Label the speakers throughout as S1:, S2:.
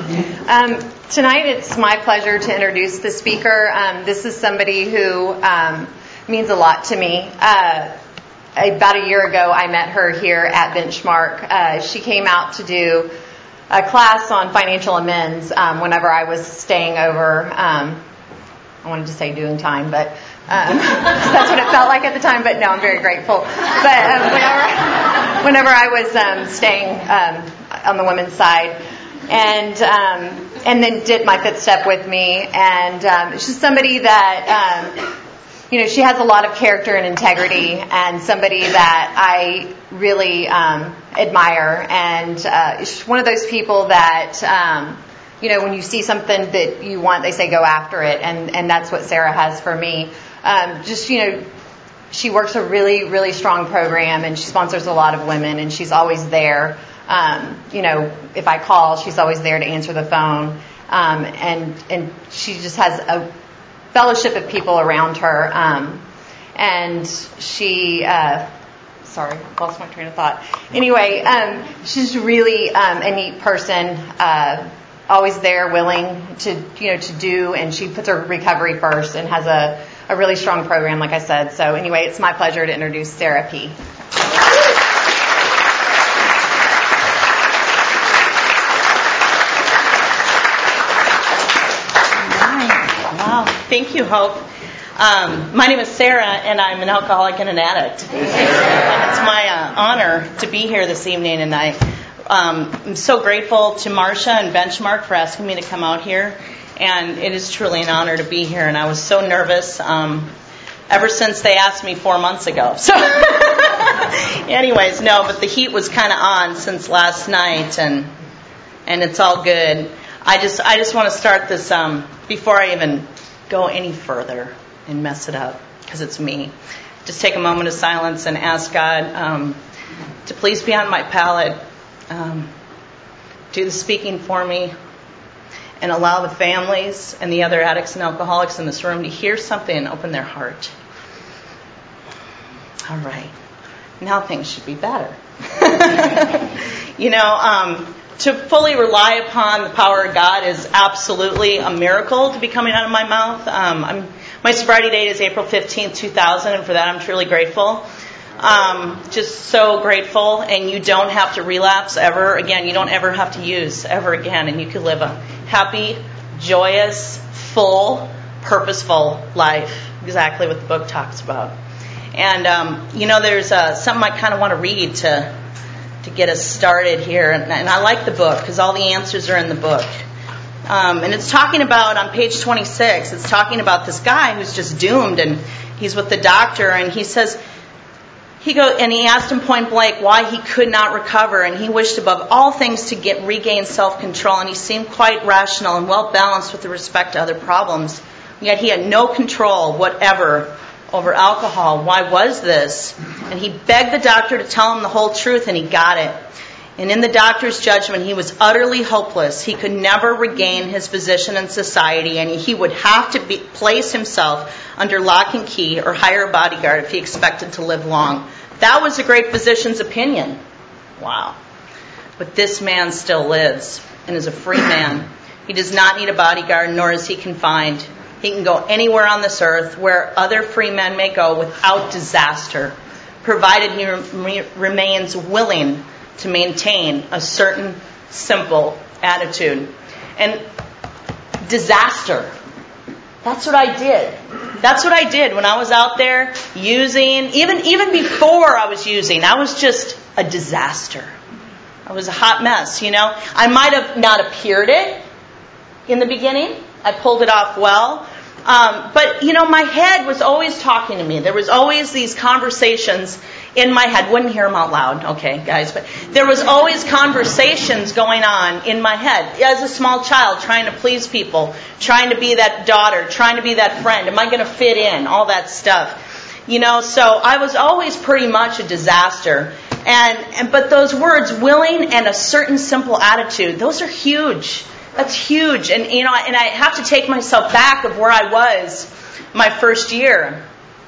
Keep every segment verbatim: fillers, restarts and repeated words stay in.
S1: Um, tonight it's my pleasure to introduce the speaker. Um, this is somebody who um, means a lot to me. Uh, about a year ago, I met her here at Benchmark. Uh, she came out to do a class on financial amends um, whenever I was staying over. Um, I wanted to say doing time, but um, that's what it felt like at the time. But no, I'm very grateful. But um, whenever, whenever I was um, staying um, on the women's side, and um, and then did my fifth step with me, and um, she's somebody that um, you know she has a lot of character and integrity, and somebody that I really um, admire, and uh, she's one of those people that. Um, You know, when you see something that you want, they say go after it, and, and that's what Sarah has for me. Um, just, you know, she works a really, really strong program, and she sponsors a lot of women, and she's always there. Um, you know, if I call, she's always there to answer the phone, um, and and she just has a fellowship of people around her, um, and she. Uh, Sorry, lost my train of thought. Anyway, um, she's really um, a neat person. Uh, always there, willing to, you know, to do, and she puts her recovery first and has a, a really strong program, like I said. So anyway, it's my pleasure to introduce Sarah P.
S2: Wow, thank you, Hope. Um, my name is Sarah, and I'm an alcoholic and an addict. And it's my uh, honor to be here this evening, and I Um, I'm so grateful to Marcia and Benchmark for asking me to come out here, and it is truly an honor to be here, and I was so nervous um, ever since they asked me four months ago. So anyways, no, but the heat was kind of on since last night, and and it's all good. I just I just want to start this um, before I even go any further and mess it up, because it's me. Just take a moment of silence and ask God um, to please be on my palate. Um, do the speaking for me, and allow the families and the other addicts and alcoholics in this room to hear something and open their heart. All right. Now things should be better. you know, um, to fully rely upon the power of God is absolutely a miracle to be coming out of my mouth. Um, I'm, my sobriety date is April fifteenth, two thousand, and for that I'm truly grateful. Um, just so grateful, and you don't have to relapse ever again. You don't ever have to use ever again, and you can live a happy, joyous, full, purposeful life. Exactly what the book talks about. And um, you know, there's uh, something I kind of want to read to to get us started here, and, and I like the book because all the answers are in the book. Um, and it's talking about on page twenty-six. It's talking about this guy who's just doomed, and he's with the doctor, and he says. He go and he asked him point blank why he could not recover, and he wished above all things to get regain self-control, and he seemed quite rational and well balanced with respect to other problems. Yet he had no control whatever over alcohol. Why was this? And he begged the doctor to tell him the whole truth, and he got it. And in the doctor's judgment, he was utterly hopeless. He could never regain his position in society, and he would have to be, place himself under lock and key or hire a bodyguard if he expected to live long. That was a great physician's opinion. Wow. But this man still lives and is a free man. He does not need a bodyguard, nor is he confined. He can go anywhere on this earth where other free men may go without disaster, provided he re- remains willing to maintain a certain simple attitude. And disaster. That's what I did. That's what I did when I was out there using, even even before I was using, I was just a disaster. I was a hot mess, you know. I might have not appeared it in the beginning. I pulled it off well. Um, but, you know, my head was always talking to me. There was always these conversations in my head. Wouldn't hear them out loud, okay, guys. But there was always conversations going on in my head. As a small child, trying to please people, trying to be that daughter, trying to be that friend. Am I going to fit in? All that stuff. You know, so I was always pretty much a disaster. And, and but those words, willing and a certain simple attitude, those are huge. That's huge. And, you know, and I have to take myself back of where I was my first year.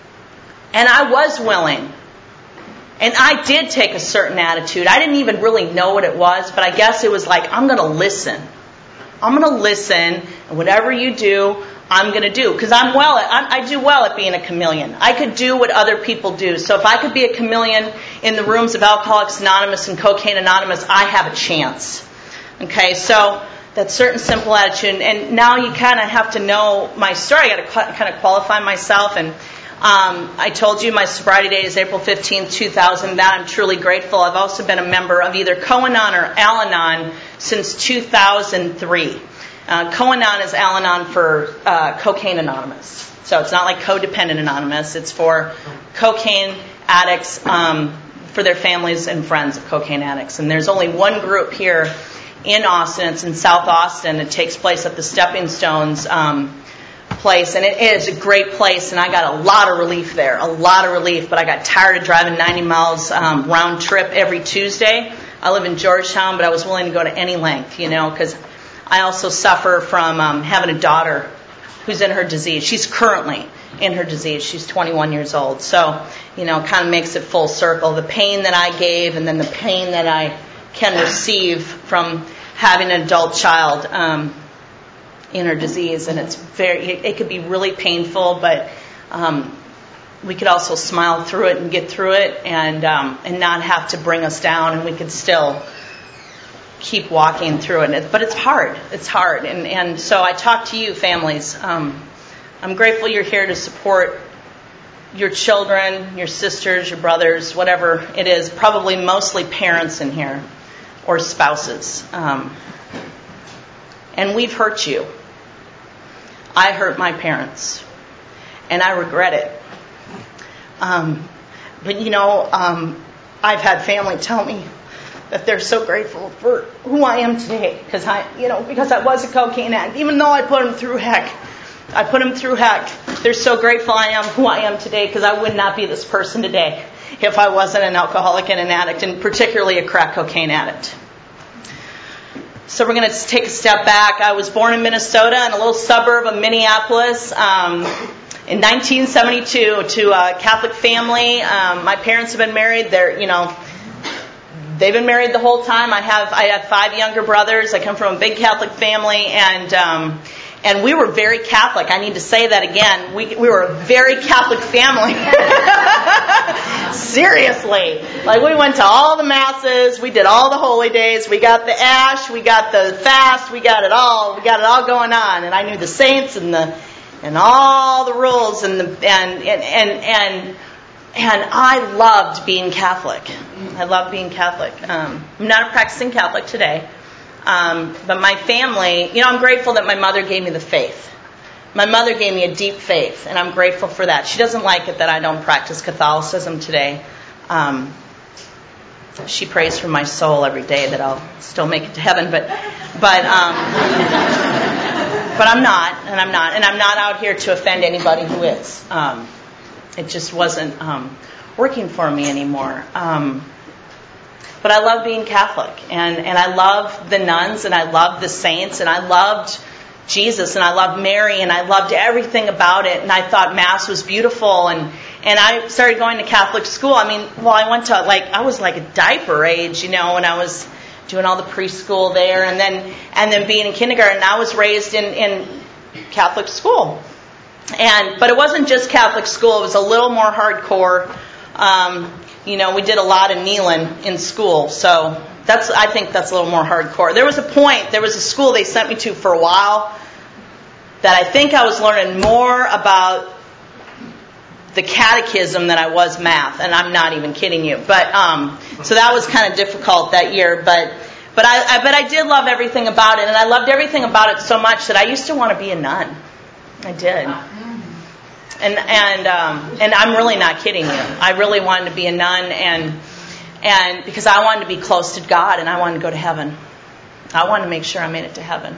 S2: And I was willing. And I did take a certain attitude. I didn't even really know what it was, but I guess it was like, I'm going to listen. I'm going to listen, and whatever you do, I'm going to do. Because I'm well, at, I, I do well at being a chameleon. I could do what other people do. So if I could be a chameleon in the rooms of Alcoholics Anonymous and Cocaine Anonymous, I have a chance. Okay, so that certain simple attitude. And now you kind of have to know my story. I got to kind of qualify myself. And um, I told you my sobriety date is April fifteenth, two thousand. That I'm truly grateful. I've also been a member of either Co-Anon or Al-Anon since two thousand three. Uh, Co-Anon is Al-Anon for uh, Cocaine Anonymous. So it's not like Codependent Anonymous. It's for cocaine addicts, um, for their families and friends of cocaine addicts. And there's only one group here in Austin. It's in South Austin. It takes place at the Stepping Stones um, place. And it is a great place. And I got a lot of relief there, a lot of relief. But I got tired of driving ninety miles um, round trip every Tuesday. I live in Georgetown, but I was willing to go to any length, you know, because I also suffer from um, having a daughter who's in her disease. She's currently in her disease. She's twenty-one years old. So, you know, it kind of makes it full circle. The pain that I gave and then the pain that I can receive from having an adult child um, in her disease. And it's very, it, it could be really painful, but um, we could also smile through it and get through it and um, and not have to bring us down, and we could still keep walking through it. But it's hard. It's hard. And, and so I talk to you, families. Um, I'm grateful you're here to support your children, your sisters, your brothers, whatever it is. Probably mostly parents in here or spouses. Um, and we've hurt you. I hurt my parents. And I regret it. Um, but, you know, um, I've had family tell me that they're so grateful for who I am today, because I, you know, because I was a cocaine addict. Even though I put them through heck, I put them through heck. They're so grateful I am who I am today, because I would not be this person today if I wasn't an alcoholic and an addict, and particularly a crack cocaine addict. So we're going to take a step back. I was born in Minnesota, in a little suburb of Minneapolis, um, in nineteen seventy-two, to a Catholic family. Um, my parents have been married. They're, you know. They've been married the whole time. I have I have five younger brothers. I come from a big Catholic family, and um, and we were very Catholic. I need to say that again. We we were a very Catholic family. Seriously, like we went to all the masses. We did all the holy days. We got the ash. We got the fast. We got it all. We got it all going on. And I knew the saints and the and all the rules and the and and and. and And I loved being Catholic. I loved being Catholic. Um, I'm not a practicing Catholic today. Um, but my family, you know, I'm grateful that my mother gave me the faith. My mother gave me a deep faith, and I'm grateful for that. She doesn't like it that I don't practice Catholicism today. Um, she prays for my soul every day that I'll still make it to heaven, but but um, but I'm not, and I'm not, and I'm not out here to offend anybody who is. Um, It just wasn't um, working for me anymore. Um, but I love being Catholic, and, and I love the nuns, and I love the saints, and I loved Jesus, and I loved Mary, and I loved everything about it, and I thought Mass was beautiful, and, and I started going to Catholic school. I mean, well, I went to, like, I was like a diaper age, you know, when I was doing all the preschool there, and then and then being in kindergarten. I was raised in, in Catholic school. And but it wasn't just Catholic school. It was a little more hardcore. Um, you know, we did a lot of kneeling in school. So that's I think that's a little more hardcore. There was a point, there was a school they sent me to for a while that I think I was learning more about the catechism than I was math. And I'm not even kidding you. But um, so that was kind of difficult that year. But but I, I but I did love everything about it. And I loved everything about it so much that I used to want to be a nun. I did. And and um, and I'm really not kidding you. I really wanted to be a nun, and and because I wanted to be close to God, and I wanted to go to heaven. I wanted to make sure I made it to heaven.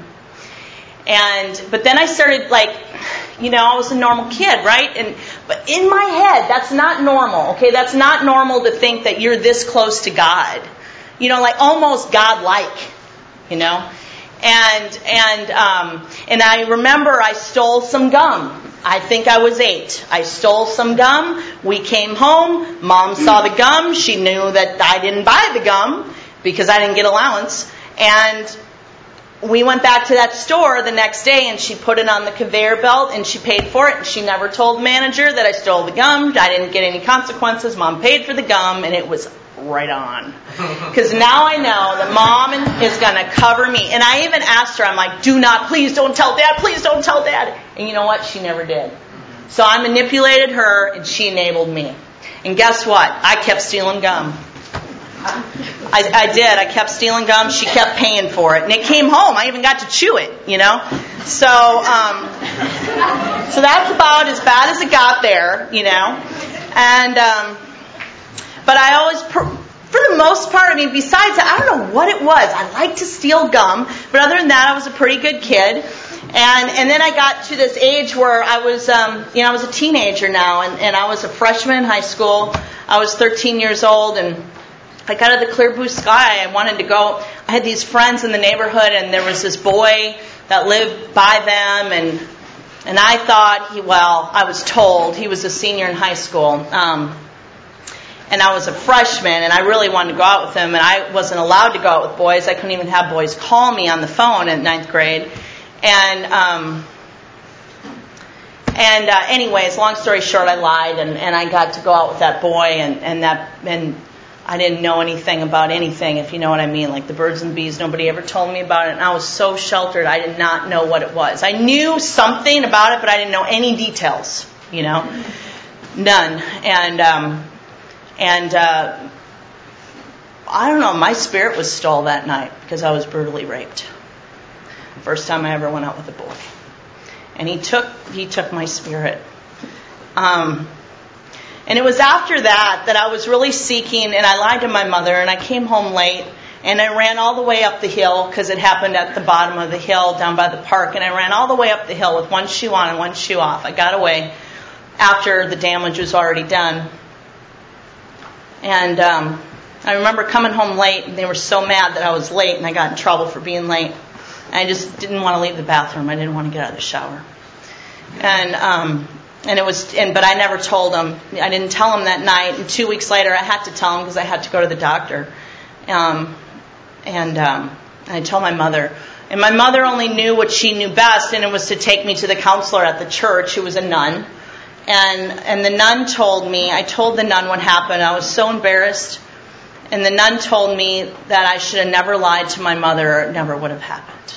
S2: And but then I started, like, you know, I was a normal kid, right? And but in my head, that's not normal. Okay, that's not normal to think that you're this close to God. You know, like almost God-like. You know. And and um, and I remember I stole some gum. I think I was eight. I stole some gum. We came home. Mom saw the gum. She knew that I didn't buy the gum because I didn't get allowance. And we went back to that store the next day, and she put it on the conveyor belt, and she paid for it, and she never told the manager that I stole the gum. I didn't get any consequences. Mom paid for the gum, and it was right on. Because now I know that Mom is going to cover me. And I even asked her, I'm like, do not, please don't tell Dad, please don't tell Dad. And you know what? She never did. So I manipulated her, and she enabled me. And guess what? I kept stealing gum. I, I did. I kept stealing gum. She kept paying for it. And it came home. I even got to chew it, you know. So um, so that's about as bad as it got there, you know. And um, but I always, for the most part, I mean, besides that, I don't know what it was. I liked to steal gum. But other than that, I was a pretty good kid. And and then I got to this age where I was, um, you know, I was a teenager now. And, and I was a freshman in high school. I was thirteen years old, and I got out of the clear blue sky. I wanted to go. I had these friends in the neighborhood, and there was this boy that lived by them, and and I thought he, well, I was told he was a senior in high school, um, and I was a freshman, and I really wanted to go out with him, and I wasn't allowed to go out with boys. I couldn't even have boys call me on the phone in ninth grade, and um, and uh, anyways, long story short, I lied, and, and I got to go out with that boy, and and that and. I didn't know anything about anything, if you know what I mean, like the birds and the bees. Nobody ever told me about it, and I was so sheltered, I did not know what it was. I knew something about it, but I didn't know any details, you know, none. And um, and uh, I don't know, my spirit was stole that night because I was brutally raped. First time I ever went out with a boy, and he took he took my spirit. Um. And it was after that that I was really seeking, and I lied to my mother, and I came home late, and I ran all the way up the hill, because it happened at the bottom of the hill down by the park, and I ran all the way up the hill with one shoe on and one shoe off. I got away after the damage was already done. And um, I remember coming home late, and they were so mad that I was late, and I got in trouble for being late. And I just didn't want to leave the bathroom. I didn't want to get out of the shower. And... Um, And it was, and but I never told him. I didn't tell him that night. And two weeks later, I had to tell him because I had to go to the doctor. Um, and um, I told my mother. And my mother only knew what she knew best, and it was to take me to the counselor at the church, who was a nun. And and the nun told me. I told the nun what happened. I was so embarrassed. And the nun told me that I should have never lied to my mother, or it never would have happened.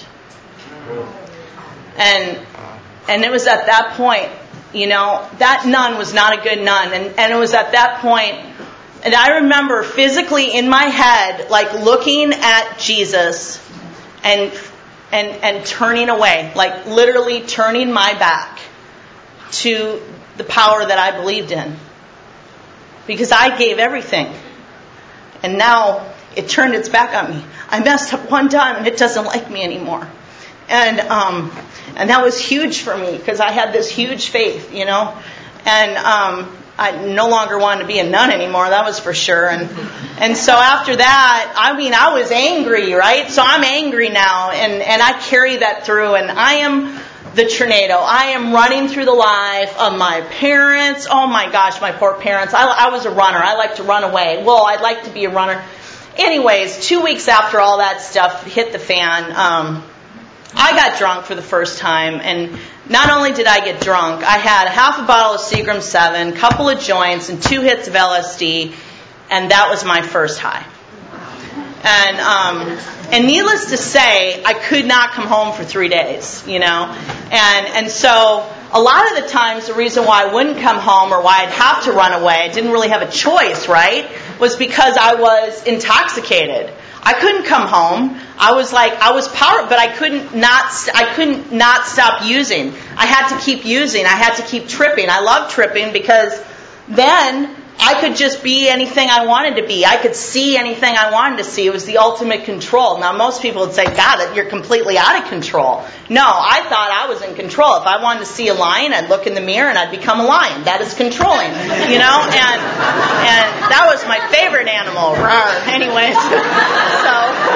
S2: And and it was at that point. You know, that nun was not a good nun. And, and it was at that point, and I remember physically in my head, like looking at Jesus and and and turning away, like literally turning my back to the power that I believed in. Because I gave everything. And now it turned its back on me. I messed up one time and it doesn't like me anymore. And um, and that was huge for me because I had this huge faith, you know. And um, I no longer wanted to be a nun anymore, that was for sure. And and so after that, I mean, I was angry, right? So I'm angry now, and, and I carry that through. And I am the tornado. I am running through the life of my parents. Oh my gosh, my poor parents. I, I was a runner. I like to run away. Well, I'd like to be a runner. Anyways, two weeks after all that stuff hit the fan, um, I got drunk for the first time, and not only did I get drunk, I had half a bottle of Seagram seven, a couple of joints, and two hits of L S D, and that was my first high. And um, and needless to say, I could not come home for three days, you know. And and so a lot of the times, the reason why I wouldn't come home or why I'd have to run away, I didn't really have a choice, right, was because I was intoxicated. I couldn't come home. I was like, I was power, but I couldn't not, I couldn't not stop using. I had to keep using. I had to keep tripping. I loved tripping because then I could just be anything I wanted to be. I could see anything I wanted to see. It was the ultimate control. Now, most people would say, God, you're completely out of control. No, I thought I was in control. If I wanted to see a lion, I'd look in the mirror and I'd become a lion. That is controlling, you know? And and that was my favorite animal. Rawr. Anyways, so,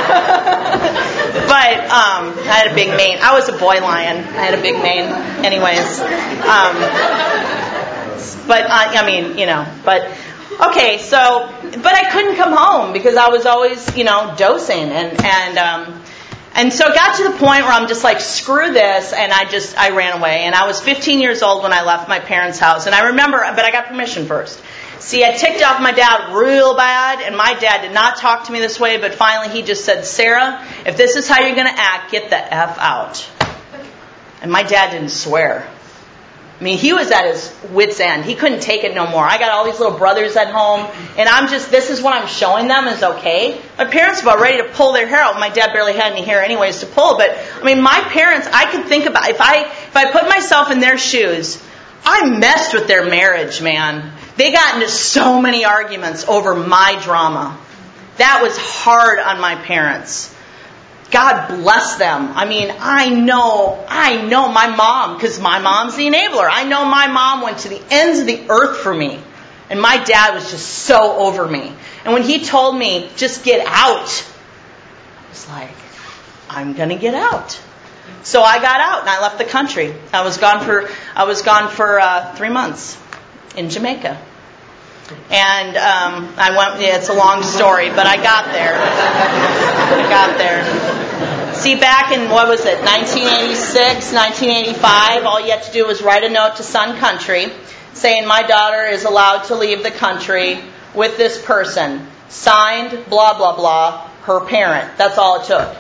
S2: but um, I had a big mane. I was a boy lion. I had a big mane. Anyways, um, But, I, I mean, you know, but, okay, so, but I couldn't come home because I was always, you know, dosing. And, and, um, And so it got to the point where I'm just like, screw this, and I just, I ran away. And I was fifteen years old when I left my parents' house. And I remember, but I got permission first. See, I ticked off my dad real bad, and my dad did not talk to me this way, but finally he just said, Sarah, if this is how you're going to act, get the F out. And my dad didn't swear. I mean, he was at his wit's end. He couldn't take it no more. I got all these little brothers at home, and I'm just, this is what I'm showing them is okay. My parents were about ready to pull their hair out. My dad barely had any hair anyways to pull, but, I mean, my parents, I could think about, if I, if I put myself in their shoes, I messed with their marriage, man. They got into so many arguments over my drama. That was hard on my parents. God bless them. I mean, I know, I know my mom, because my mom's the enabler. I know my mom went to the ends of the earth for me. And my dad was just so over me. And when he told me, just get out, I was like, I'm going to get out. So I got out and I left the country. I was gone for, I was gone for uh, three months in Jamaica. And um, I went, yeah, it's a long story, but I got there. I got there. See, back in, what was it, nineteen eighty-six, nineteen eighty-five, all you had to do was write a note to Sun Country saying my daughter is allowed to leave the country with this person. Signed, blah, blah, blah, her parent. That's all it took.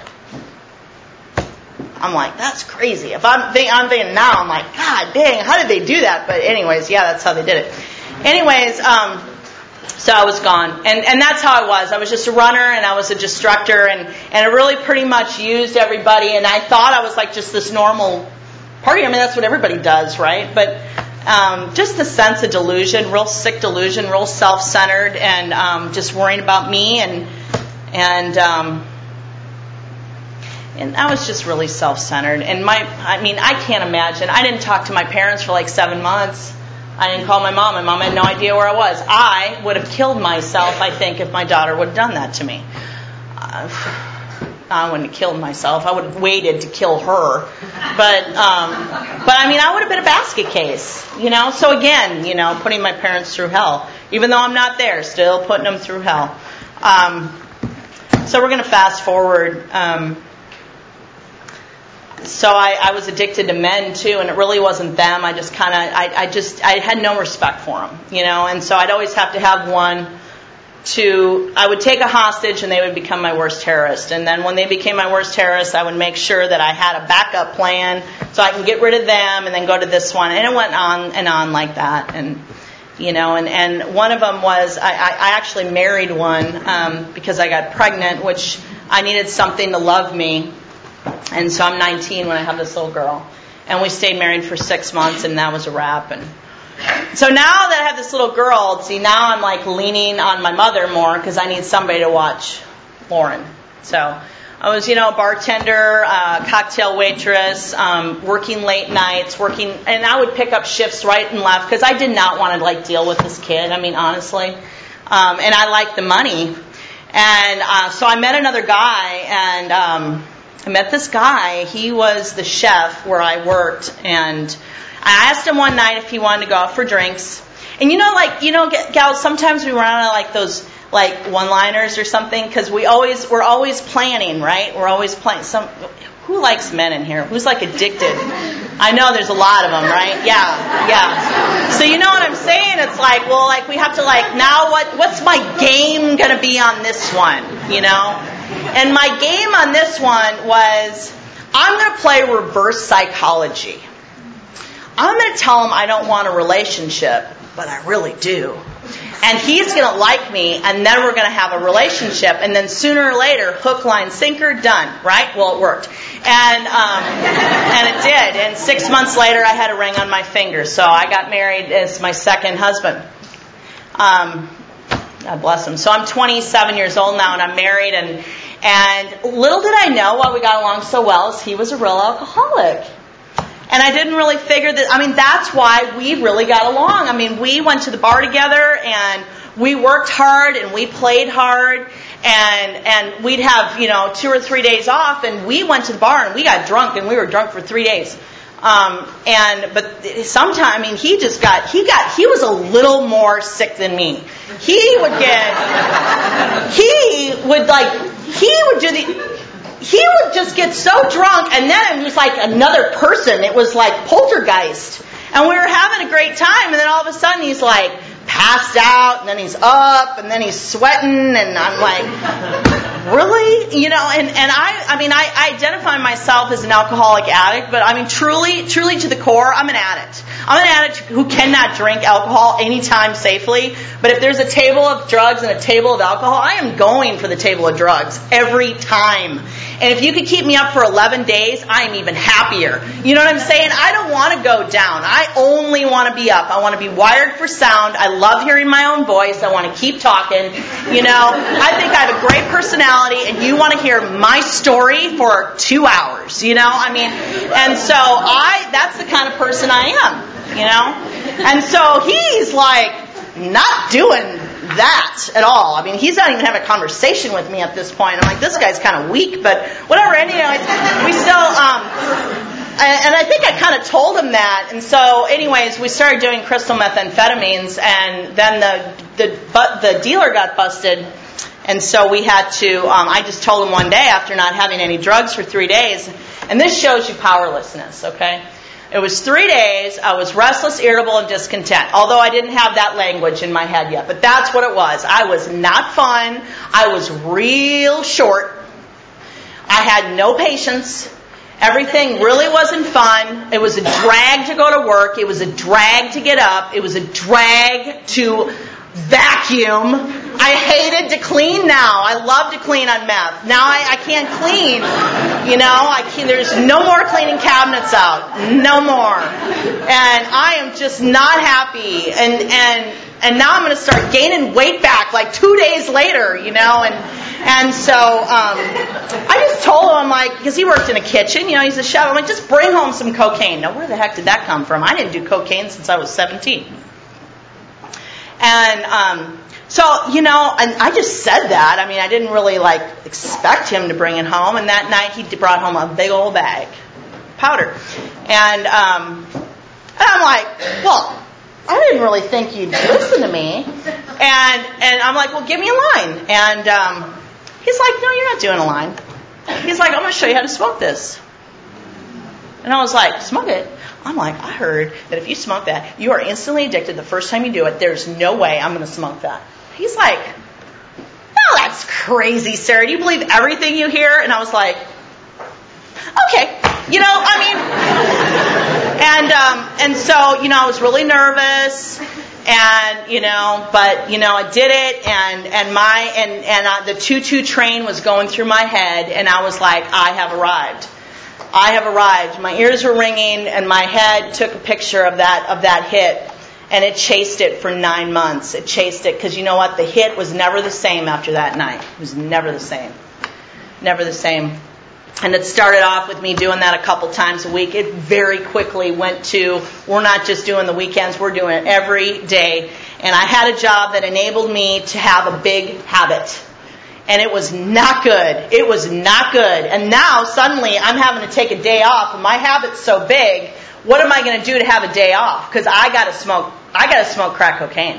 S2: I'm like, that's crazy. If I'm thinking, I'm thinking now, I'm like, God dang, how did they do that? But anyways, yeah, that's how they did it. Anyways, um, so I was gone. And, and that's how I was. I was just a runner and I was a destructor and, and I really pretty much used everybody and I thought I was like just this normal party. I mean, that's what everybody does, right? But um, just a sense of delusion, real sick delusion, real self-centered and um, just worrying about me and and um, and I was just really self-centered. And my, I mean, I can't imagine. I didn't talk to my parents for like seven months. I didn't call my mom. My mom had no idea where I was. I would have killed myself, I think, if my daughter would have done that to me. Uh, I wouldn't have killed myself. I would have waited to kill her. But, um, but I mean, I would have been a basket case, you know. So again, you know, putting my parents through hell. Even though I'm not there, still putting them through hell. Um, so we're going to fast forward. Um, So I, I was addicted to men too, and it really wasn't them. I just kind of, I, I just, I had no respect for them, you know. And so I'd always have to have one to, I would take a hostage, and they would become my worst terrorist. And then when they became my worst terrorist, I would make sure that I had a backup plan so I can get rid of them and then go to this one. And it went on and on like that, and you know. And, and one of them was, I, I actually married one um, because I got pregnant, which I needed something to love me. And so I'm nineteen when I have this little girl. And we stayed married for six months, and that was a wrap. And so now that I have this little girl, see, now I'm like leaning on my mother more because I need somebody to watch Lauren. So I was, you know, a bartender, uh, cocktail waitress, um, working late nights, working, and I would pick up shifts right and left because I did not want to like deal with this kid. I mean, honestly. Um, and I liked the money. And uh, so I met another guy, and um, I met this guy. He was the chef where I worked, and I asked him one night if he wanted to go out for drinks. And you know, like, you know, gals, sometimes we run out of like those like one-liners or something because we always we're always planning, right? We're always planning. Some who likes men in here? Who's like addicted? I know there's a lot of them, right? Yeah, yeah. So you know what I'm saying? It's like, well, like we have to like now what what's my game gonna be on this one? You know? And my game on this one was, I'm going to play reverse psychology. I'm going to tell him I don't want a relationship, but I really do. And he's going to like me, and then we're going to have a relationship. And then sooner or later, hook, line, sinker, done. Right? Well, it worked. And um, and it did. And six months later, I had a ring on my finger. So I got married as my second husband. Um, God bless him. So I'm twenty-seven years old now, and I'm married, and and little did I know why we got along so well is he was a real alcoholic. And I didn't really figure that, I mean, that's why we really got along. I mean, we went to the bar together, and we worked hard, and we played hard, and and we'd have, you know, two or three days off, and we went to the bar, and we got drunk, and we were drunk for three days. Um, and, but sometime, I mean, he just got, he got, he was a little more sick than me. He would get, he would like, he would do the, he would just get so drunk, and then it was like another person. It was like poltergeist. And we were having a great time, and then all of a sudden he's like passed out, and then he's up, and then he's sweating, and I'm like, really? You know, and, and I, I mean, I, I identify myself as an alcoholic addict, but I mean, truly, truly to the core, I'm an addict. I'm an addict who cannot drink alcohol anytime safely, but if there's a table of drugs and a table of alcohol, I am going for the table of drugs every time. And if you could keep me up for eleven days, I am even happier. You know what I'm saying? I don't want to go down. I only want to be up. I want to be wired for sound. I love hearing my own voice. I want to keep talking. You know, I think I have a great personality, and you want to hear my story for two hours. You know, I mean, and so I, that's the kind of person I am. You know? And so he's like not doing that at all. I mean, he's not even having a conversation with me at this point. I'm like, this guy's kind of weak, but whatever. Anyways, we still, um, and, and I think I kind of told him that. And so anyways, we started doing crystal methamphetamines, and then the, the, but the dealer got busted. And so we had to, um, I just told him one day after not having any drugs for three days, and this shows you powerlessness, okay? It was three days. I was restless, irritable, and discontent. Although I didn't have that language in my head yet. But that's what it was. I was not fun. I was real short. I had no patience. Everything really wasn't fun. It was a drag to go to work. It was a drag to get up. It was a drag to vacuum. I hated to clean now. I love to clean on meth. Now I, I can't clean. You know, I can't, there's no more cleaning cabinets out. No more. And I am just not happy. And and and now I'm going to start gaining weight back like two days later, you know. And and so um, I just told him, I'm like, because he worked in a kitchen, you know, he's a chef. I'm like, just bring home some cocaine. Now, where the heck did that come from? I didn't do cocaine since I was seventeen. And um, so, you know, and I just said that. I mean, I didn't really, like, expect him to bring it home. And that night he brought home a big old bag of powder. And, um, and I'm like, well, I didn't really think you'd listen to me. And and I'm like, well, give me a line. And um, he's like, no, you're not doing a line. He's like, I'm going to show you how to smoke this. And I was like, smoke it? I'm like, I heard that if you smoke that, you are instantly addicted the first time you do it. There's no way I'm going to smoke that. He's like, no, that's crazy, Sarah. Do you believe everything you hear? And I was like, okay. You know, I mean, and um, and so, you know, I was really nervous. And, you know, but, you know, I did it, and, and my, and, and uh, the two-two train was going through my head, and I was like, I have arrived. I have arrived. My ears were ringing, and my head took a picture of that of that hit, and it chased it for nine months. It chased it because you know what? The hit was never the same after that night. It was never the same, never the same. And it started off with me doing that a couple times a week. It very quickly went to we're not just doing the weekends, we're doing it every day. And I had a job that enabled me to have a big habit. And it was not good. It was not good. And now, suddenly, I'm having to take a day off, and my habit's so big, what am I going to do to have a day off? Because I got to smoke, I got to smoke crack cocaine.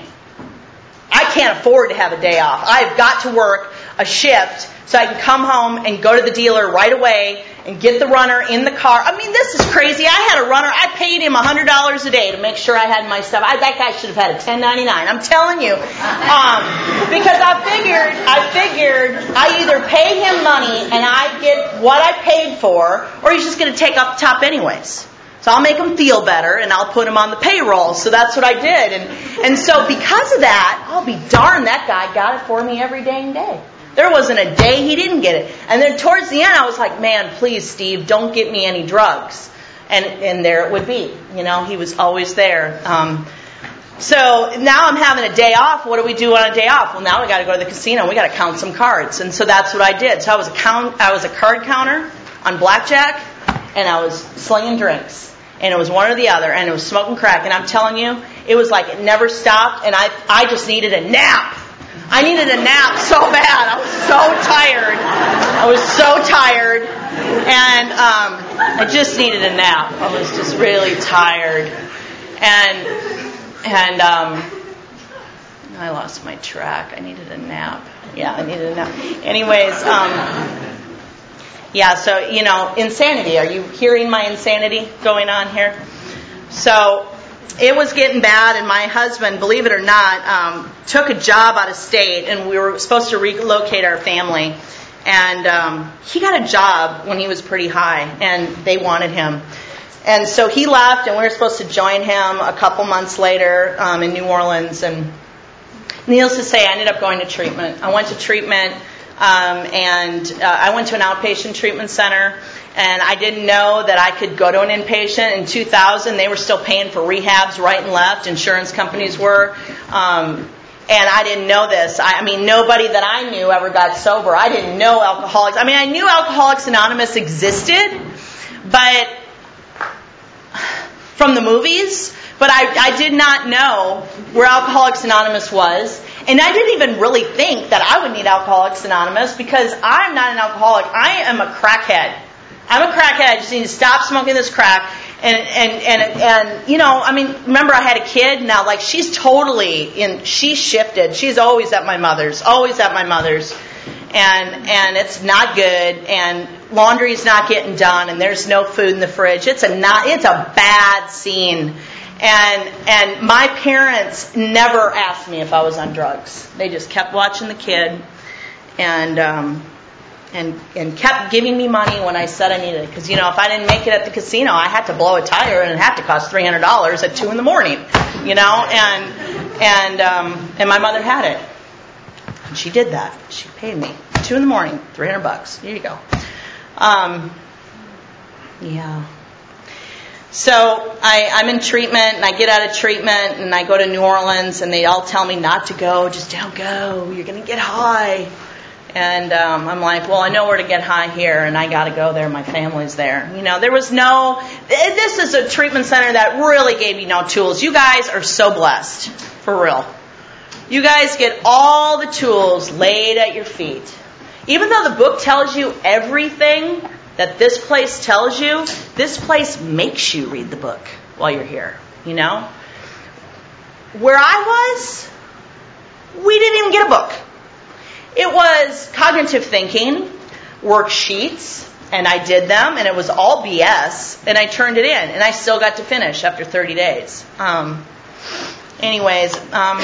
S2: I can't afford to have a day off. I've got to work a shift so I can come home and go to the dealer right away and get the runner in the car. I mean, this is crazy. I had a runner. I paid him one hundred dollars a day to make sure I had my stuff. I, that guy should have had a ten ninety-nine. I'm telling you. Um, because I figured, I figured I either pay him money and I get what I paid for, or he's just going to take off the top anyways. So I'll make him feel better, and I'll put him on the payroll. So that's what I did. And, and so because of that, I'll be darned, that guy got it for me every dang day. There wasn't a day he didn't get it. And then towards the end, I was like, man, please, Steve, don't get me any drugs. And and there it would be. You know, he was always there. Um, so now I'm having a day off. What do we do on a day off? Well, now we got to go to the casino. We got to count some cards. And so that's what I did. So I was a count. I was a card counter on blackjack, and I was slinging drinks. And it was one or the other, and it was smoking crack. And I'm telling you, it was like it never stopped, and I I just needed a nap. I needed a nap so bad. I was so tired. I was so tired. And um, I just needed a nap. I was just really tired. And and um, I lost my track. I needed a nap. Yeah, I needed a nap. Anyways, um, Yeah, so, you know, insanity. Are you hearing my insanity going on here? So it was getting bad, and my husband, believe it or not, um, took a job out of state, and we were supposed to relocate our family. And um, he got a job when he was pretty high, and they wanted him. And so he left, and we were supposed to join him a couple months later um, in New Orleans. And needless to say, I ended up going to treatment. I went to treatment. Um, and uh, I went to an outpatient treatment center, and I didn't know that I could go to an inpatient. In two thousand, they were still paying for rehabs right and left. Insurance companies were. Um, and I didn't know this. I, I mean, nobody that I knew ever got sober. I didn't know Alcoholics. I mean, I knew Alcoholics Anonymous existed, but from the movies, but I, I did not know where Alcoholics Anonymous was. And I didn't even really think that I would need Alcoholics Anonymous because I'm not an alcoholic. I am a crackhead. I'm a crackhead. I just need to stop smoking this crack. And, and, and, and, you know, I mean, remember I had a kid? Now, like, she's totally in, she's shifted. She's always at my mother's, always at my mother's. And, and it's not good. And laundry's not getting done. And there's no food in the fridge. It's a not, it's a bad scene. And and my parents never asked me if I was on drugs. They just kept watching the kid, and um, and and kept giving me money when I said I needed it. Because you know, if I didn't make it at the casino, I had to blow a tire, and it had to cost three hundred dollars at two in the morning. You know, and and um, and my mother had it, and she did that. She paid me two in the morning, three hundred bucks. Here you go. Um, yeah. So I, I'm in treatment, and I get out of treatment, and I go to New Orleans, and they all tell me not to go. Just don't go. You're going to get high. And um, I'm like, well, I know where to get high here, and I got to go there. My family's there. You know, there was no. This is a treatment center that really gave you no tools. You guys are so blessed, for real. You guys get all the tools laid at your feet. Even though the book tells you everything that this place tells you, this place makes you read the book while you're here, you know? Where I was, we didn't even get a book. It was cognitive thinking, worksheets, and I did them, and it was all B S, and I turned it in, and I still got to finish after thirty days. Um, anyways, um,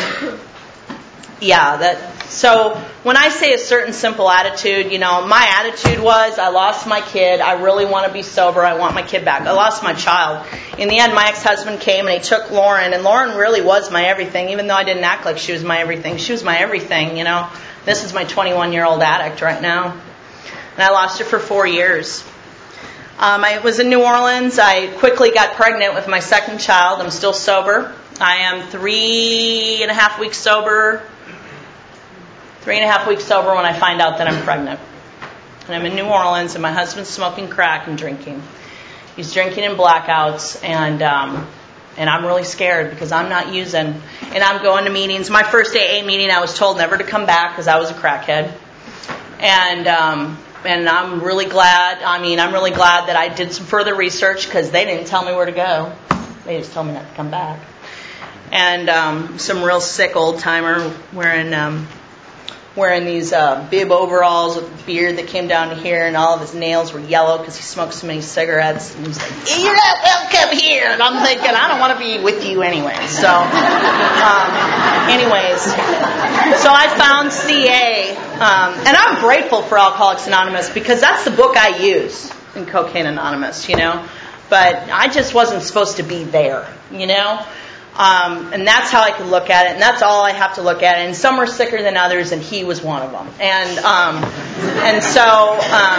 S2: yeah, that... So when I say a certain simple attitude, you know, my attitude was I lost my kid. I really want to be sober. I want my kid back. I lost my child. In the end, my ex-husband came and he took Lauren, and Lauren really was my everything, even though I didn't act like she was my everything. She was my everything, you know. This is my twenty-one-year-old addict right now. And I lost her for four years. Um, I was in New Orleans. I quickly got pregnant with my second child. I'm still sober. I am three and a half weeks sober. Three and a half weeks sober when I find out that I'm pregnant. And I'm in New Orleans, and my husband's smoking crack and drinking. He's drinking in blackouts, and um, and I'm really scared because I'm not using. And I'm going to meetings. My first A A meeting, I was told never to come back because I was a crackhead. And um, and I'm really glad. I mean, I'm really glad that I did some further research because they didn't tell me where to go. They just told me not to come back. And um, some real sick old timer wearing. Um, wearing these uh, bib overalls with a beard that came down to here, and all of his nails were yellow because he smoked so many cigarettes. And he's like, "You're not welcome here." And I'm thinking, I don't want to be with you anyway. So, um, anyways, so I found C A, um, and I'm grateful for Alcoholics Anonymous because that's the book I use in Cocaine Anonymous, you know. But I just wasn't supposed to be there, you know. Um, and that's how I could look at it, and that's all I have to look at it. And some are sicker than others, and he was one of them. And um, and so,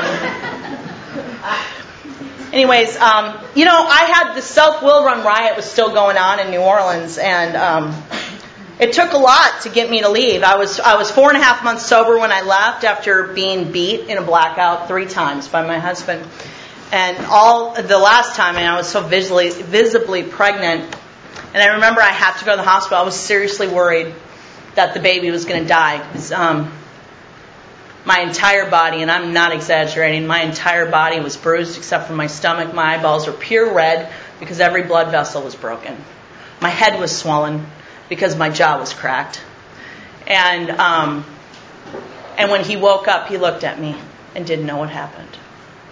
S2: um, anyways, um, you know, I had the self-will run riot was still going on in New Orleans, and um, it took a lot to get me to leave. I was I was four and a half months sober when I left after being beat in a blackout three times by my husband, and all the last time, and I was so visibly visibly pregnant. And I remember I had to go to the hospital. I was seriously worried that the baby was going to die. Because, um, my entire body, and I'm not exaggerating, my entire body was bruised except for my stomach. My eyeballs were pure red because every blood vessel was broken. My head was swollen because my jaw was cracked. And um, and when he woke up, he looked at me and didn't know what happened.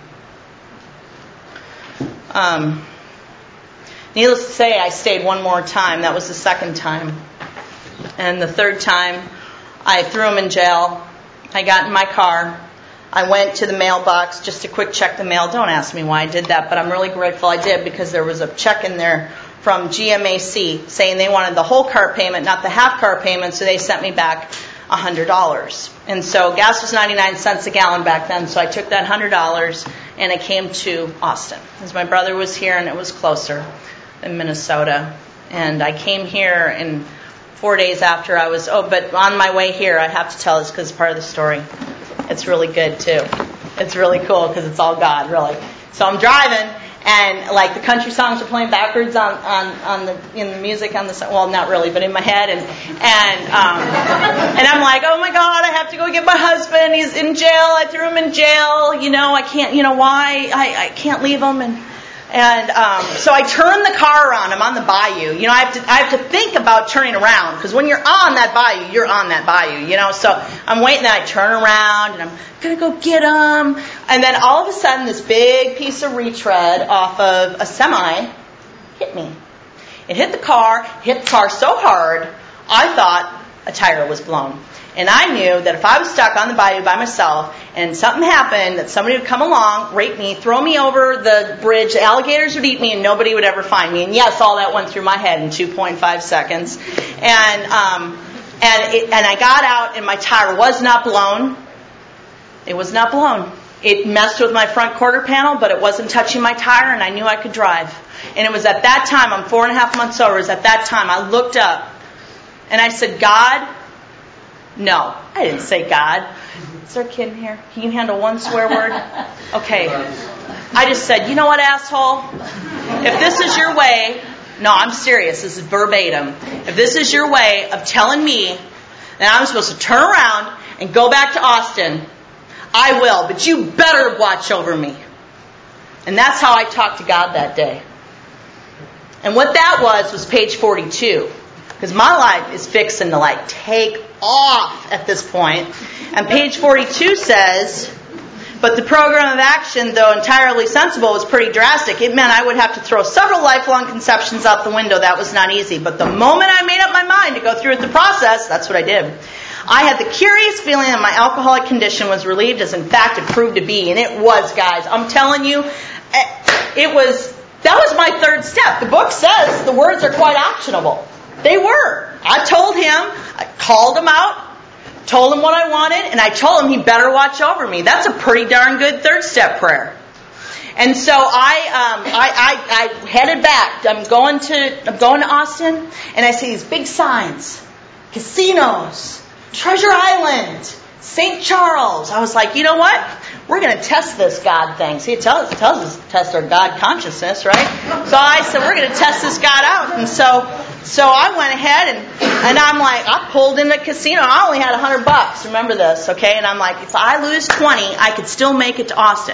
S2: Um, needless to say, I stayed one more time. That was the second time. And the third time, I threw him in jail. I got in my car. I went to the mailbox just to quick check the mail. Don't ask me why I did that, but I'm really grateful I did, because there was a check in there from G M A C saying they wanted the whole car payment, not the half car payment, so they sent me back one hundred dollars. And so gas was ninety-nine cents a gallon back then, so I took that one hundred dollars and I came to Austin, because my brother was here and it was closer in Minnesota. And I came here, and four days after I was, oh, but on my way here, I have to tell this because it's part of the story. It's really good, too. It's really cool because it's all God, really. So I'm driving, and like the country songs are playing backwards on, on, on the in the music on the well, not really, but in my head, and and um, and I'm like, oh my God, I have to go get my husband. He's in jail. I threw him in jail. You know, I can't. You know why? I, I can't leave him. And and um, so I turn the car around. I'm on the bayou. You know, I have to I have to think about turning around, because when you're on that bayou, you're on that bayou. You know, so I'm waiting. Then I turn around and I'm gonna go get him. And then all of a sudden, this big piece of retread off of a semi hit me. It hit the car. Hit the car so hard, I thought a tire was blown. And I knew that if I was stuck on the bayou by myself and something happened, that somebody would come along, rape me, throw me over the bridge, the alligators would eat me, and nobody would ever find me. And yes, all that went through my head in two point five seconds. And um, and it, and I got out, and my tire was not blown. It was not blown. It messed with my front quarter panel, but it wasn't touching my tire, and I knew I could drive. And it was at that time, I'm four and a half months sober, it was at that time I looked up, and I said, God, no. I didn't say God. Is there a kid in here? Can you handle one swear word? Okay. I just said, you know what, asshole? If this is your way, no, I'm serious, this is verbatim. If this is your way of telling me that I'm supposed to turn around and go back to Austin, I will, but you better watch over me. And that's how I talked to God that day. And what that was was page forty-two. Because my life is fixing to like take off at this point. And page forty-two says, but the program of action, though entirely sensible, was pretty drastic. It meant I would have to throw several lifelong conceptions out the window. That was not easy. But the moment I made up my mind to go through with the process, that's what I did. I had the curious feeling that my alcoholic condition was relieved, as in fact it proved to be. And it was, guys. I'm telling you, it was, that was my third step. The book says the words are quite actionable. They were. I told him, I called him out, told him what I wanted, and I told him he better watch over me. That's a pretty darn good third step prayer. And so I, um, I, I, I headed back. I'm going to, I'm going to Austin, and I see these big signs, casinos, Treasure Island, Saint Charles. I was like, you know what? We're going to test this God thing. See, it tells, it tells us to test our God consciousness, right? So I said, we're going to test this God out. And so, so I went ahead and, and I'm like, I pulled in the casino. I only had a hundred bucks. Remember this, okay? And I'm like, if I lose twenty, I could still make it to Austin.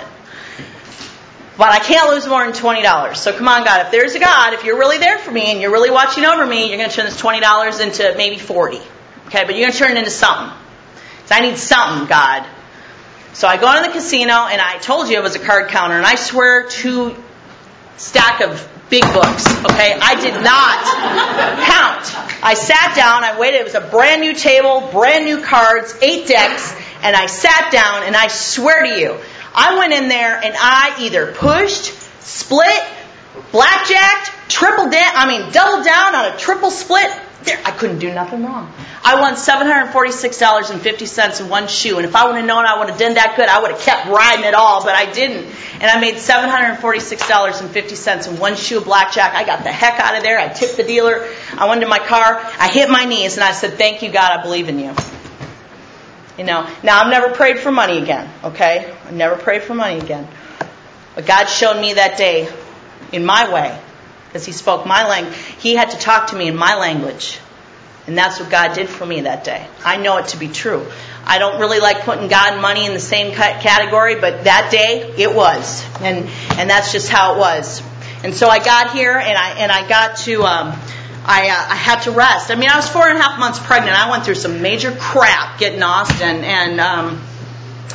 S2: But I can't lose more than twenty dollars. So come on, God, if there's a God, if you're really there for me and you're really watching over me, you're going to turn this twenty dollars into maybe forty. Okay, but you're going to turn it into something. So I need something, God. So I go into the casino, and I told you it was a card counter, and I swear to stack of big books, okay? I did not count. I sat down, I waited, it was a brand new table, brand new cards, eight decks, and I sat down, and I swear to you, I went in there, and I either pushed, split, blackjacked, triple down, I mean, double down on a triple split. There, I couldn't do nothing wrong. I won seven hundred forty-six dollars and fifty cents in one shoe. And if I would have known I would have done that good, I would have kept riding it all, but I didn't. And I made seven hundred forty-six dollars and fifty cents in one shoe of blackjack. I got the heck out of there. I tipped the dealer. I went to my car. I hit my knees and I said, thank you, God, I believe in you. You know, now I've never prayed for money again, okay? I've never prayed for money again. But God showed me that day in my way. Because he spoke my language. He had to talk to me in my language. And that's what God did for me that day. I know it to be true. I don't really like putting God and money in the same category, but that day, it was. And and that's just how it was. And so I got here, and I and I got to, um, I, uh, I had to rest. I mean, I was four and a half months pregnant. I went through some major crap getting Austin. And, um,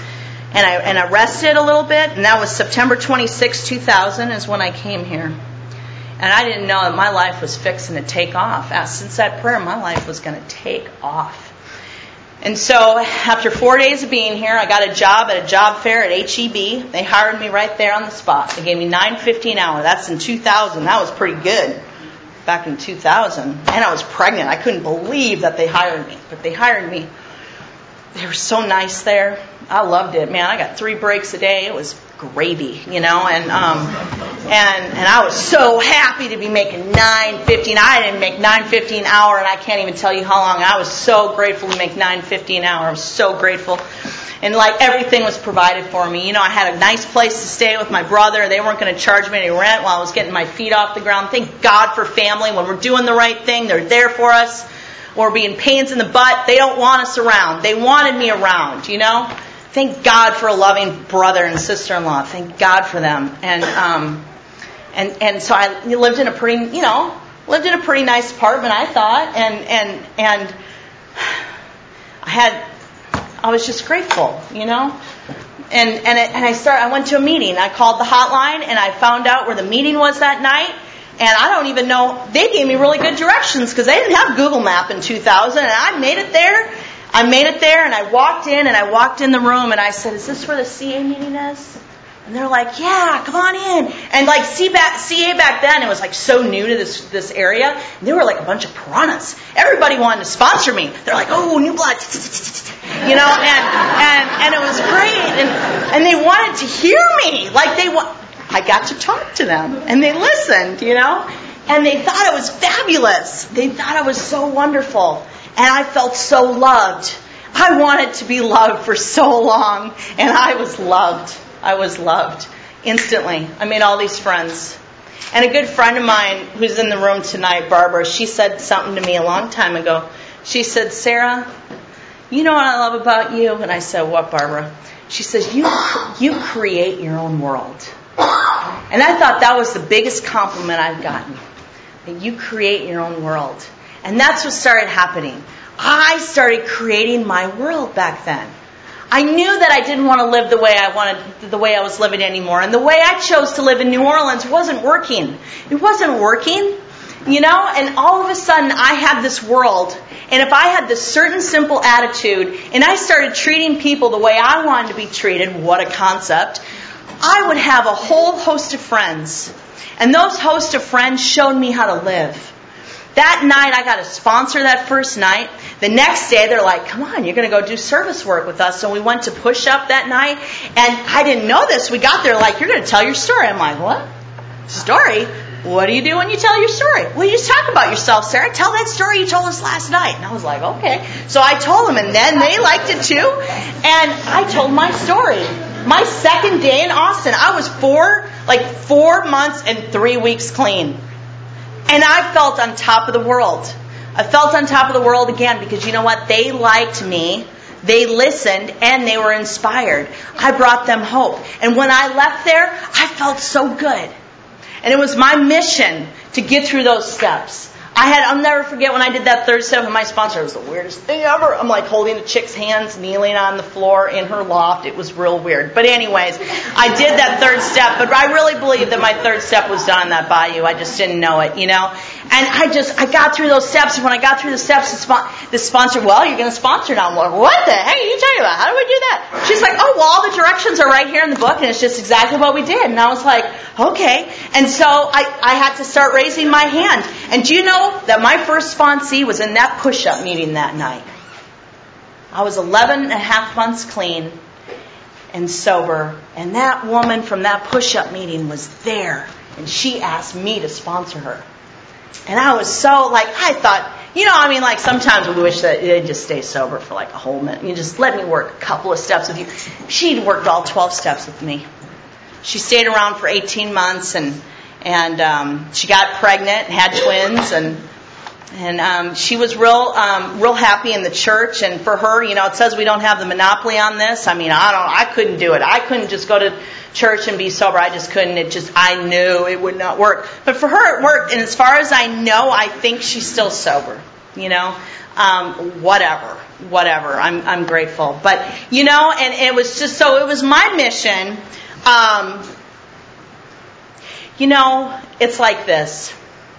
S2: and I and I rested a little bit, and that was September twenty-sixth, two thousand is when I came here. And I didn't know that my life was fixing to take off. Since that prayer, my life was going to take off. And so after four days of being here, I got a job at a job fair at H E B. They hired me right there on the spot. They gave me nine fifty an hour. That's in two thousand. That was pretty good back in two thousand. And I was pregnant. I couldn't believe that they hired me. But they hired me. They were so nice there. I loved it, man. I got three breaks a day. It was gravy, you know, and um, and and I was so happy to be making nine fifty. And I didn't make nine fifty an hour, and I can't even tell you how long. I was so grateful to make nine fifty an hour. I was so grateful, and like everything was provided for me. You know, I had a nice place to stay with my brother. They weren't going to charge me any rent while I was getting my feet off the ground. Thank God for family. When we're doing the right thing, they're there for us. Or being pains in the butt, they don't want us around. They wanted me around, you know. Thank God for a loving brother and sister-in-law. Thank God for them. And um, and and so I lived in a pretty, you know, lived in a pretty nice apartment, I thought, and and and I had, I was just grateful, you know. And and it, and I started. I went to a meeting. I called the hotline, and I found out where the meeting was that night. And I don't even know, they gave me really good directions because they didn't have Google Map in two thousand. And I made it there. I made it there and I walked in and I walked in the room and I said, is this where the C A meeting is? And they're like, yeah, come on in. And like C A back then, it was like so new to this this area. And they were like a bunch of piranhas. Everybody wanted to sponsor me. They're like, oh, new blood. You know, and and, and it was great. And, and they wanted to hear me. Like they want. I got to talk to them, and they listened, you know, and they thought it was fabulous. They thought it was so wonderful, and I felt so loved. I wanted to be loved for so long, and I was loved. I was loved instantly. I made all these friends. And a good friend of mine who's in the room tonight, Barbara, she said something to me a long time ago. She said, Sarah, you know what I love about you? And I said, what, Barbara? She says, you you create your own world. And I thought that was the biggest compliment I've gotten. That you create your own world. And that's what started happening. I started creating my world back then. I knew that I didn't want to live the way I wanted, the way I was living anymore. And the way I chose to live in New Orleans wasn't working. It wasn't working, you know? And all of a sudden I had this world. And if I had this certain simple attitude and I started treating people the way I wanted to be treated, what a concept, I would have a whole host of friends. And those host of friends showed me how to live. That night, I got a sponsor that first night. The next day, they're like, come on, you're going to go do service work with us. So we went to Push Up that night. And I didn't know this. We got there like, you're going to tell your story. I'm like, what? Story? What do you do when you tell your story? Well, you just talk about yourself, Sarah. Tell that story you told us last night. And I was like, okay. So I told them, and then they liked it too. And I told my story. My second day in Austin, I was four, like four months and three weeks clean. And I felt on top of the world. I felt on top of the world again because you know what? They liked me. They listened and they were inspired. I brought them hope. And when I left there, I felt so good. And it was my mission to get through those steps. I had, I'll never forget when I did that third step with my sponsor. It was the weirdest thing ever. I'm like holding a chick's hands, kneeling on the floor in her loft. It was real weird. But anyways, I did that third step. But I really believed that my third step was done in that bayou. I just didn't know it, you know. And I just, I got through those steps. And when I got through the steps, the, spon- the sponsor, well, you're going to sponsor now. I'm like, what the heck are you talking about? How do we do that? She's like, oh, well, all the directions are right here in the book. And it's just exactly what we did. And I was like, okay. And so I, I had to start raising my hand. And do you know that my first sponsee was in that push-up meeting that night? I was eleven and a half months clean and sober. And that woman from that push-up meeting was there. And she asked me to sponsor her. And I was so, like, I thought, you know, I mean, like, sometimes we wish that they'd just stay sober for, like, a whole minute. You just let me work a couple of steps with you. She'd worked all twelve steps with me. She stayed around for eighteen months, and and um, she got pregnant, and had twins, and and um, she was real um, real happy in the church. And for her, you know, it says we don't have the monopoly on this. I mean, I don't, I couldn't do it. I couldn't just go to church and be sober. I just couldn't. It just, I knew it would not work. But for her, it worked. And as far as I know, I think she's still sober. you know, um, whatever, whatever. I'm I'm grateful, but you know, and it was just so it was my mission. Um, you know, it's like this.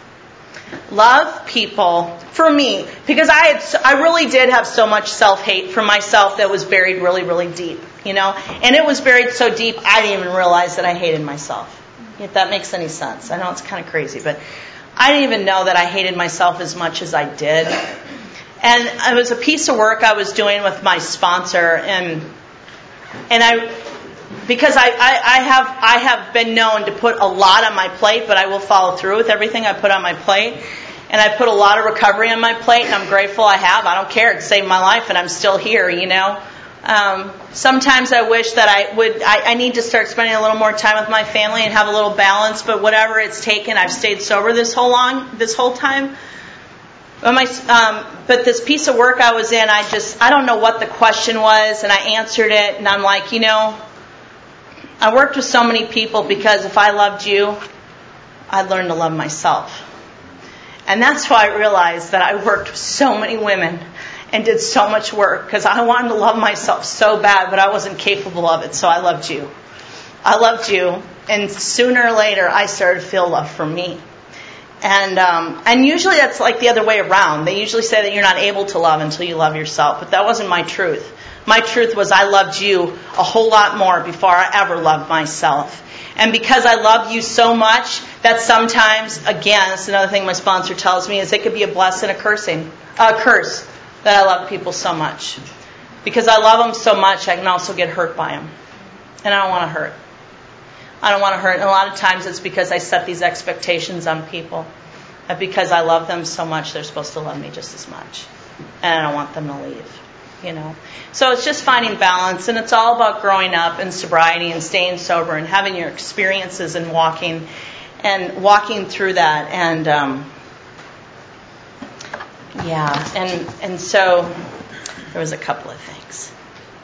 S2: Love people for me, because I had, I really did have so much self-hate for myself that was buried really, really deep, you know, and it was buried so deep I didn't even realize that I hated myself. If that makes any sense. I know it's kind of crazy, but I didn't even know that I hated myself as much as I did. And it was a piece of work I was doing with my sponsor, and and I. Because I, I, I have I have been known to put a lot on my plate, but I will follow through with everything I put on my plate. And I put a lot of recovery on my plate, and I'm grateful I have. I don't care. It saved my life, and I'm still here, you know. Um, sometimes I wish that I would, I, I need to start spending a little more time with my family and have a little balance, but whatever it's taken, I've stayed sober this whole long, this whole time. But, my, um, but this piece of work I was in, I just, I don't know what the question was, and I answered it, and I'm like, you know, I worked with so many people because if I loved you, I'd learn to love myself. And that's why I realized that I worked with so many women and did so much work because I wanted to love myself so bad, but I wasn't capable of it, so I loved you. I loved you, and sooner or later I started to feel love for me. And um, and usually that's like the other way around. They usually say that you're not able to love until you love yourself, but that wasn't my truth. My truth was I loved you a whole lot more before I ever loved myself. And because I love you so much, that sometimes, again, that's another thing my sponsor tells me, is it could be a blessing, a cursing, a curse that I love people so much. Because I love them so much, I can also get hurt by them. And I don't want to hurt. I don't want to hurt. And a lot of times it's because I set these expectations on people. That because I love them so much, they're supposed to love me just as much. And I don't want them to leave. You know, so it's just finding balance, and it's all about growing up and sobriety and staying sober and having your experiences and walking and walking through that. And um, yeah, and and so there was a couple of things.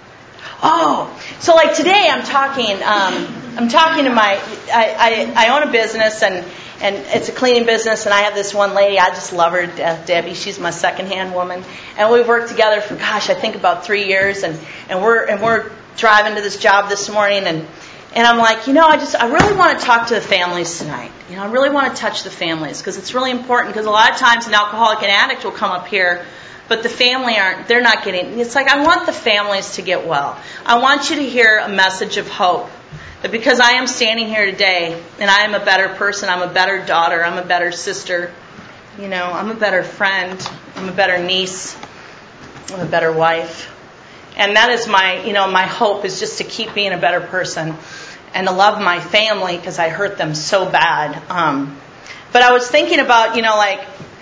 S2: Oh, so like today I'm talking, um, I'm talking to my, I, I, I own a business, and. And it's a cleaning business, and I have this one lady, I just love her, Debbie. She's my second-hand woman. And we've worked together for, gosh, I think about three years. And, and we're and we're driving to this job this morning, and and I'm like, you know, I just I really want to talk to the families tonight. You know, I really want to touch the families because it's really important. Because a lot of times an alcoholic and addict will come up here, but the family aren't. They're not getting. It's like I want the families to get well. I want you to hear a message of hope. That because I am standing here today, and I am a better person, I'm a better daughter, I'm a better sister, you know, I'm a better friend, I'm a better niece, I'm a better wife. And that is my, you know, my hope is just to keep being a better person and to love my family because I hurt them so bad. Um, but I was thinking about, you know, like,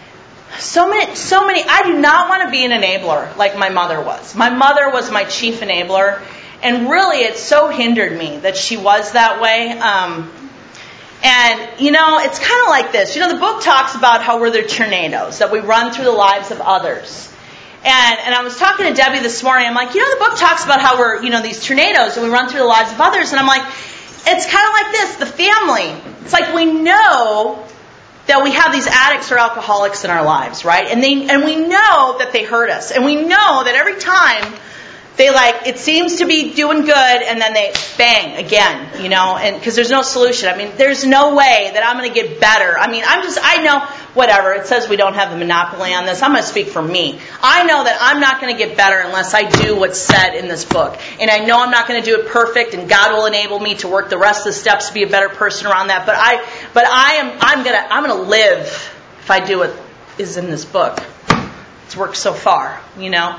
S2: so many, so many, I do not want to be an enabler like my mother was. My mother was my chief enabler. And really, it so hindered me that she was that way. Um, and, you know, it's kind of like this. You know, the book talks about how we're the tornadoes, that we run through the lives of others. And and I was talking to Debbie this morning. I'm like, you know, the book talks about how we're, you know, these tornadoes and we run through the lives of others. And I'm like, it's kind of like this, the family. It's like we know that we have these addicts or alcoholics in our lives, right? And they and we know that they hurt us. And we know that every time they like, it seems to be doing good, and then they bang again, you know, and because there's no solution. I mean, there's no way that I'm going to get better. I mean, I'm just, I know, whatever, it says we don't have the monopoly on this. I'm going to speak for me. I know that I'm not going to get better unless I do what's said in this book. And I know I'm not going to do it perfect, and God will enable me to work the rest of the steps to be a better person around that. But I, but I am, I'm going to, I'm going to live if I do what is in this book. It's worked so far, you know.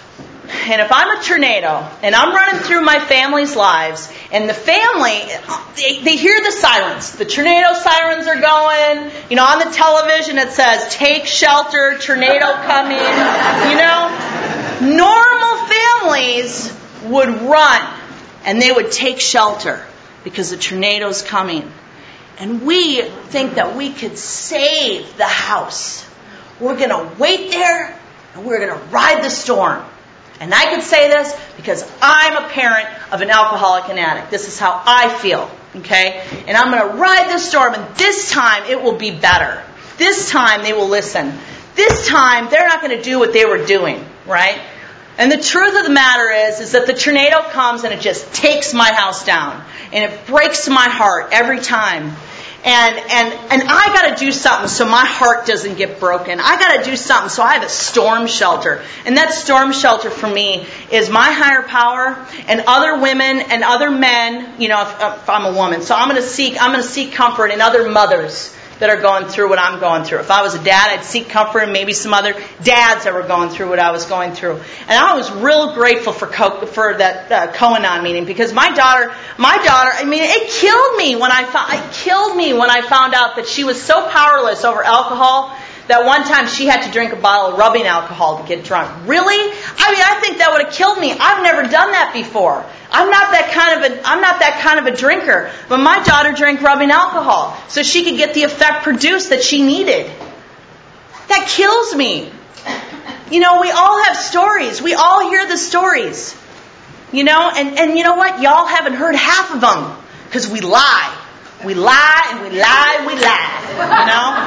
S2: And if I'm a tornado, and I'm running through my family's lives, and the family, they, they hear the sirens. The tornado sirens are going. You know, on the television it says, take shelter, tornado coming. You know, normal families would run, and they would take shelter because the tornado's coming. And we think that we could save the house. We're going to wait there, and we're going to ride the storm. And I can say this because I'm a parent of an alcoholic and addict. This is how I feel, okay? And I'm going to ride this storm, and this time it will be better. This time they will listen. this time they're not going to do what they were doing, right? And the truth of the matter is, is that the tornado comes and it just takes my house down. And it breaks my heart every time. And and and I got to do something so my heart doesn't get broken. I got to do something so I have a storm shelter. And that storm shelter for me is my higher power and other women and other men. You know, if, if I'm a woman, so I'm going to seek I'm going to seek comfort in other mothers that are going through what I'm going through. If I was a dad, I'd seek comfort in maybe some other dads that were going through what I was going through. And I was real grateful for Co- for that uh, Koanon meeting, because my daughter, my daughter, I mean, it killed me when I found, it killed me when I found out that she was so powerless over alcohol that one time she had to drink a bottle of rubbing alcohol to get drunk. Really? I mean, I think that would have killed me. I've never done that before. I'm not that kind of a I'm not that kind of a drinker. But my daughter drank rubbing alcohol so she could get the effect produced that she needed. That kills me. You know, we all have stories. We all hear the stories. You know, and, and you know what? Y'all haven't heard half of them because we lie. We lie and we lie and we lie. You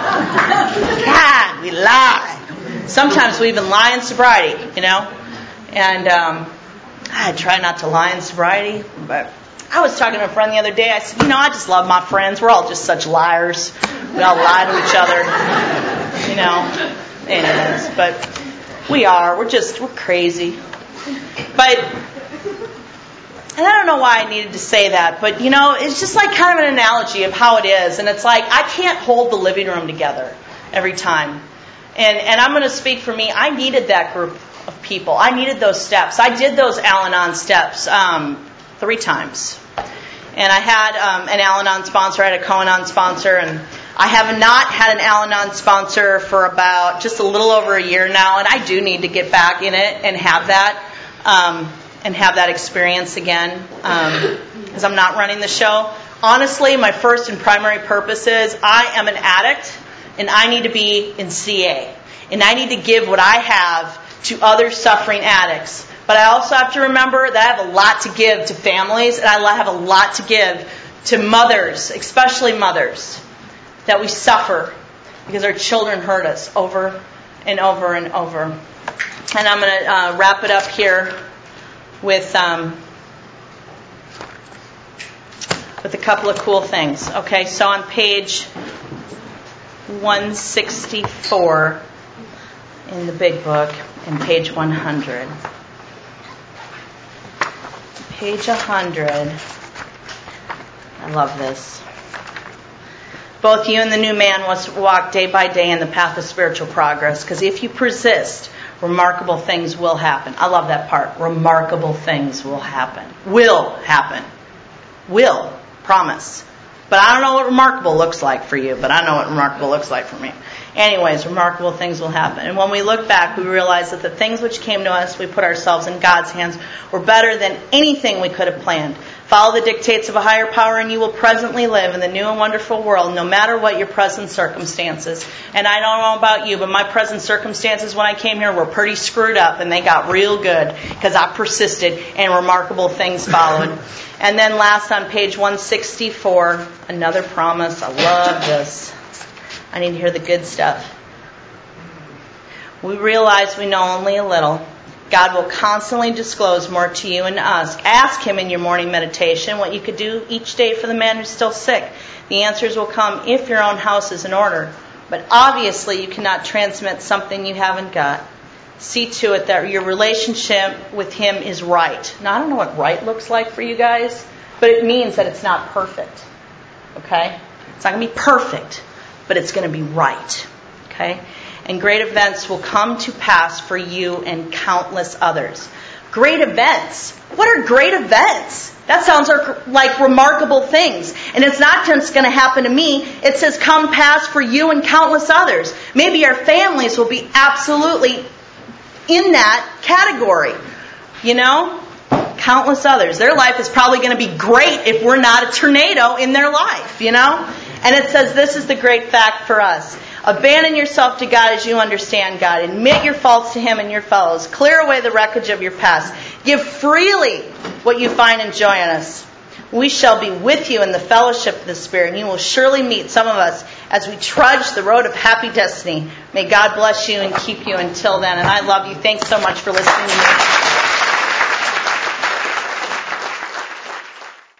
S2: know? God, we lie. Sometimes we even lie in sobriety, you know? And um I try not to lie in sobriety, but I was talking to a friend the other day. I said, you know, I just love my friends. We're all just such liars. We all lie to each other, you know. Anyways, but we are. We're just, we're crazy. But, and I don't know why I needed to say that, but, you know, it's just like kind of an analogy of how it is. And it's like, I can't hold the living room together every time. And, and I'm going to speak for me. I needed that group of people. I needed those steps. I did those Al-Anon steps um, three times. And I had um, an Al-Anon sponsor, I had a Koanon sponsor, and I have not had an Al-Anon sponsor for about just a little over a year now, and I do need to get back in it and have that, um, and have that experience again, because um, I'm not running the show. Honestly, my first and primary purpose is I am an addict, and I need to be in C A, and I need to give what I have to other suffering addicts. But I also have to remember that I have a lot to give to families, and I have a lot to give to mothers, especially mothers, that we suffer because our children hurt us over and over and over. And I'm going to uh, wrap it up here with um, with a couple of cool things. Okay, so on page one sixty-four in the big book, and page one hundred. Page one hundred. I love this. Both you and the new man must walk day by day in the path of spiritual progress, because if you persist, remarkable things will happen. I love that part. Remarkable things will happen. Will happen. Will. Promise. But I don't know what remarkable looks like for you, but I know what remarkable looks like for me. Anyways, remarkable things will happen. And when we look back, we realize that the things which came to us, we put ourselves in God's hands, were better than anything we could have planned. Follow the dictates of a higher power, and you will presently live in the new and wonderful world, no matter what your present circumstances. And I don't know about you, but my present circumstances when I came here were pretty screwed up, and they got real good because I persisted, and remarkable things followed. And then last on page one sixty-four, another promise. I love this. I need to hear the good stuff. We realize we know only a little. God will constantly disclose more to you and to us. Ask Him in your morning meditation what you could do each day for the man who's still sick. The answers will come if your own house is in order. But obviously you cannot transmit something you haven't got. See to it that your relationship with Him is right. Now, I don't know what right looks like for you guys, but it means that it's not perfect. Okay? It's not going to be perfect, but it's going to be right. Okay? And great events will come to pass for you and countless others. Great events? What are great events? That sounds like remarkable things. And it's not just going to happen to me. It says come pass for you and countless others. Maybe our families will be absolutely in that category. You know? Countless others. Their life is probably going to be great if we're not a tornado in their life, you know? And it says this is the great fact for us. Abandon yourself to God as you understand God. Admit your faults to Him and your fellows. Clear away the wreckage of your past. Give freely what you find and joy in us. We shall be with you in the fellowship of the Spirit, and you will surely meet some of us as we trudge the road of happy destiny. May God bless you and keep you until then. And I love you. Thanks so much for listening to me.